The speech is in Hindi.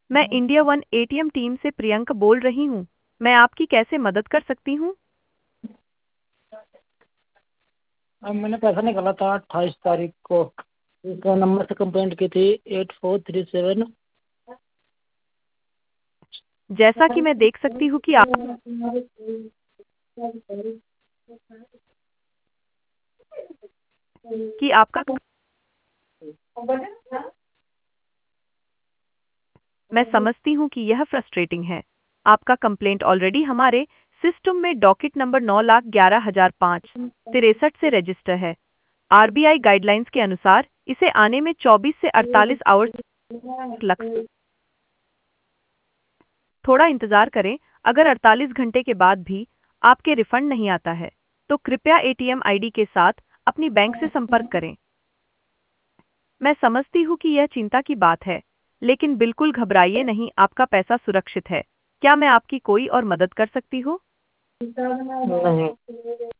मैं इंडिया वन एटीएम टीम से प्रियंका बोल रही हूँ। मैं आपकी कैसे मदद कर सकती हूँ? अब मैंने पैसा निकाला था 28 तारीख को। इस नंबर से कंप्लेंट की थी 8437। जैसा कि मैं देख सकती हूँ कि आपका मैं समझती हूँ कि यह फ्रस्ट्रेटिंग है। आपका कंप्लेंट ऑलरेडी हमारे सिस्टम में डॉकेट नंबर 9,11,563 से रजिस्टर है। आरबीआई गाइडलाइंस के अनुसार इसे आने में 24 से 48 आवर्स लग थोड़ा इंतजार करें। अगर 48 घंटे के बाद भी आपके रिफंड नहीं आता है, तो कृपया एटीएम आईडी के साथ अपनी बैंक से संपर्क करें। मैं समझती हूँ कि यह चिंता की बात है, लेकिन बिल्कुल घबराइए नहीं, आपका पैसा सुरक्षित है। क्या मैं आपकी कोई और मदद कर सकती हूँ? नहीं।